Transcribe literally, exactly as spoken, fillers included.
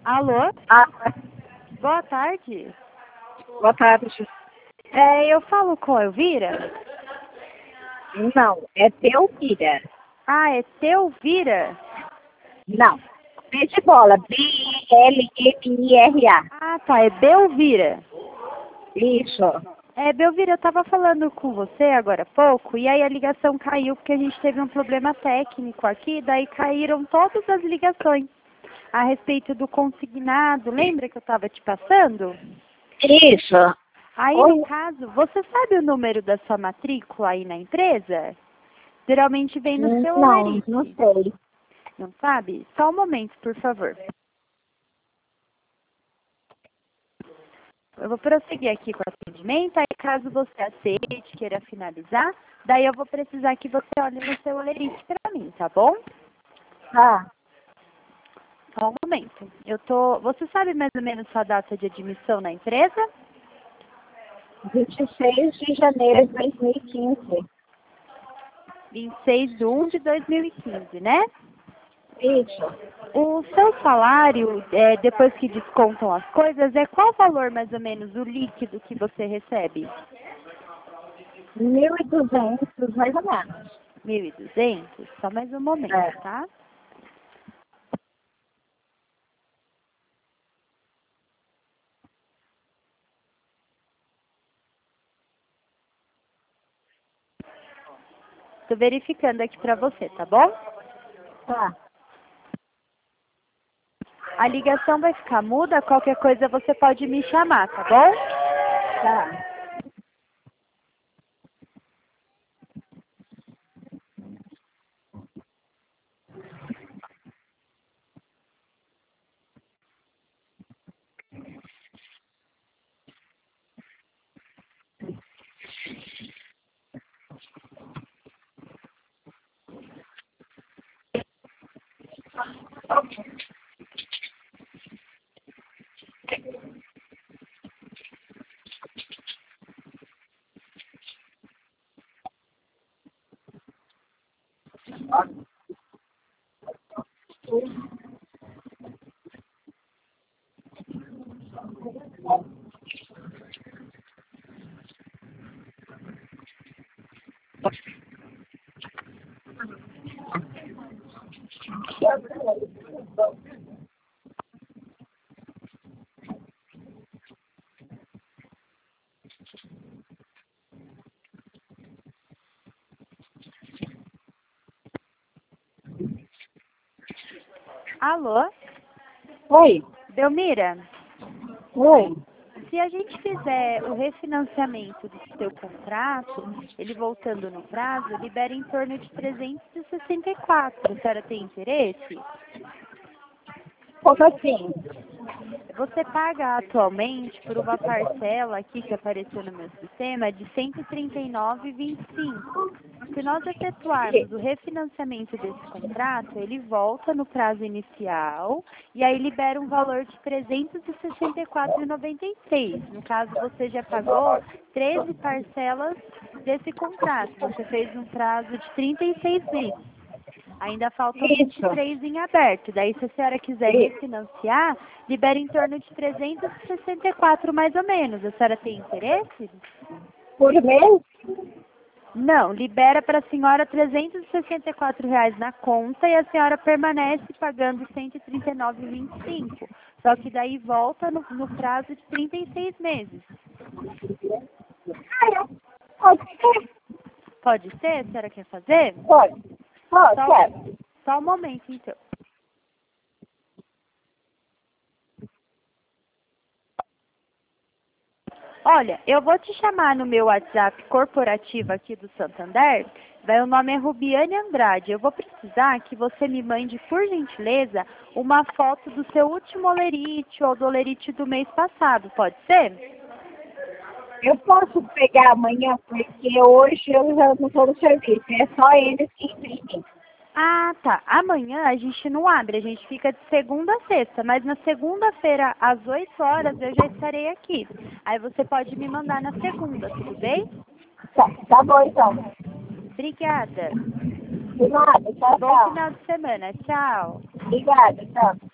Alô? Ah, Boa tarde. boa tarde. É, eu falo com a Elvira? Não, é Belvira. Ah, é Teuvira? Não. B de bola. B E L M I R A. Ah, tá, é Belvira. Isso. É, Belvira, eu tava falando com você agora há pouco, e aí a ligação caiu porque a gente teve um problema técnico aqui, daí caíram todas as ligações a respeito do consignado. Lembra que eu tava te passando? Isso. Aí, Oi. no caso, você sabe o número da sua matrícula aí na empresa? Geralmente vem no seu Não, olerite. não sei. Não sabe? Só um momento, por favor. Eu vou prosseguir aqui com o atendimento, aí caso você aceite, queira finalizar, daí eu vou precisar que você olhe no seu olerite para mim, tá bom? Ah, Só um momento. Eu tô... Você sabe mais ou menos sua data de admissão na empresa? vinte e seis de janeiro de dois mil e quinze. vinte e seis de um de dois mil e quinze, né? Isso. O seu salário, é, depois que descontam as coisas, é qual valor mais ou menos o líquido que você recebe? mil e duzentos, mais ou menos. mil e duzentos? Só mais um momento, É. tá? Tô verificando aqui pra você, tá bom? Tá. A ligação vai ficar muda, qualquer coisa você pode me chamar, tá bom? Tá. Alô? Oi. Belmira? Oi. Se a gente fizer o refinanciamento do seu contrato, ele voltando no prazo, libera em torno de trezentos e sessenta e quatro. A senhora tem interesse? Como assim? Você paga atualmente por uma parcela aqui que apareceu no meu sistema de cento e trinta e nove reais e vinte e cinco centavos. Se nós efetuarmos o refinanciamento desse contrato, ele volta no prazo inicial e aí libera um valor de trezentos e sessenta e quatro reais e noventa e seis centavos. No caso, você já pagou treze parcelas desse contrato. Você fez um prazo de trinta e seis meses. Ainda faltam vinte e Isso. três em aberto. Daí, se a senhora quiser refinanciar, libera em torno de trezentos e sessenta e quatro mais ou menos. A senhora tem interesse? Por mês? Não, libera para a senhora trezentos e sessenta e quatro reais na conta e a senhora permanece pagando cento e trinta e nove reais e vinte e cinco centavos. Só que daí volta no, no prazo de trinta e seis meses. Ah, é. Pode ser. Pode ser? A senhora quer fazer? Pode. Pode, Só, quero. só um momento, então. Olha, eu vou te chamar no meu WhatsApp corporativo aqui do Santander. Daí o nome é Rubiane Andrade. Eu vou precisar que você me mande, por gentileza, uma foto do seu último olerite ou do olerite do mês passado. Pode ser? Eu posso pegar amanhã, porque hoje eu já não estou no serviço. É só eles que imprimem. Ah, tá. Amanhã a gente não abre, a gente fica de segunda a sexta, mas na segunda-feira, às oito horas, eu já estarei aqui. Aí você pode me mandar na segunda, tudo bem? Tá, tá bom, então. Obrigada. De nada. Tchau, Bom tchau. final de semana. Tchau. Obrigada, tchau.